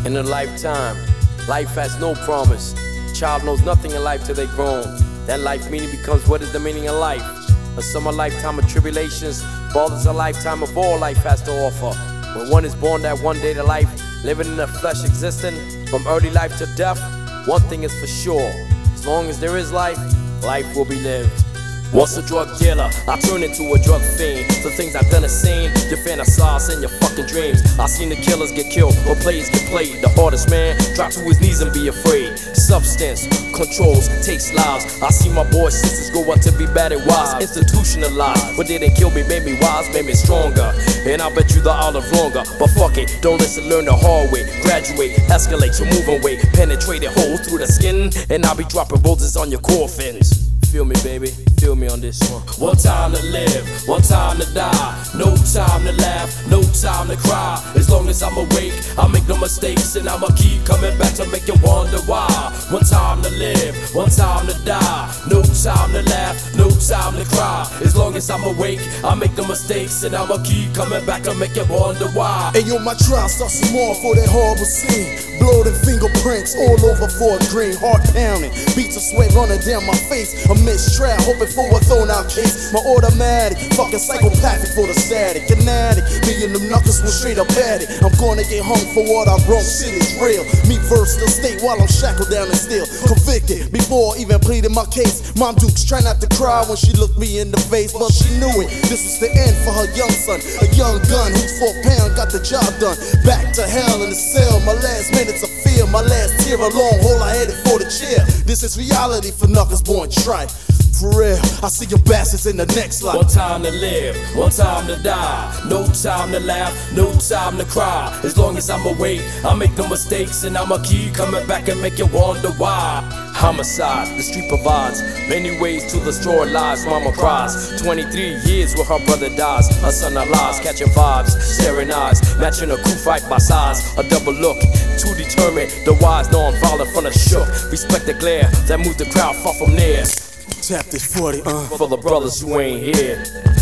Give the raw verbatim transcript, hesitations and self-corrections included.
In a lifetime, life has no promise. Child knows nothing in life till they grown. That life meaning becomes what is the meaning of life. For some a lifetime of tribulations, for others a lifetime of all life has to offer. When one is born that one day to life, living in the flesh existing, from early life to death, one thing is for sure, as long as there is life, life will be lived. Once a drug dealer, I turn into a drug fiend. The things I've done is seen, you fantasize in your fucking dreams. I seen the killers get killed, or players get played. The hardest man, drop to his knees and be afraid. Substance, controls, takes lives. I see my boys, sisters go up to be bad and wise. Institutionalized, but they didn't kill me, made me wise, made me stronger. And I bet you the olive longer. But fuck it, don't listen, learn the hard way. Graduate, escalate, your moving weight. Penetrated holes through the skin, and I'll be dropping roses on your coffins. Feel me, baby, feel me on this one. One time to live, one time to die. No time to laugh, no time to cry. As long as I'm awake, I make no mistakes, and I'ma keep coming back to make you wonder why. One time to live, one time to die. No time to laugh, no time to cry. As long as I'm awake, I make no mistakes, and I'ma keep coming back to make you wonder why. Hey yo, my trial starts some more for that horrible scene. Blood and fingerprints all over for a green, heart pounding, beats of sweat running down my face. A mistrial, hoping for a thrown out case. My automatic, fucking psychopathic for the static, fanatic. Me and them knuckles will straight up at it. I'm gonna get hung for what I wrote. Shit is real. Me versus the state while I'm shackled down and still convicted. Before even pleading my case, Mom Dukes try not to cry when she looked me in the face, but she knew it. This was the end for her young son, a young gun who's four pound got the job done. Back to hell in the cell. My last minutes of fear, my last tear, a long hole I headed for the chair. This is reality for knuckles born trife. For real, I see your bastards in the next life. One time to live, one time to die. No time to laugh, no time to cry. As long as I'm awake, I make no mistakes, and I'ma keep coming back and make you wonder why. Homicide, the street provides many ways to destroy lives. Mama cries, twenty-three years where her brother dies. Her son lies, catching vibes, staring eyes, matching a crew fight by size. A double look, too determined. The wise know I'm violent from the shook. Respect the glare that moves the crowd far from near. Tap this forty, uh For the brothers who ain't here.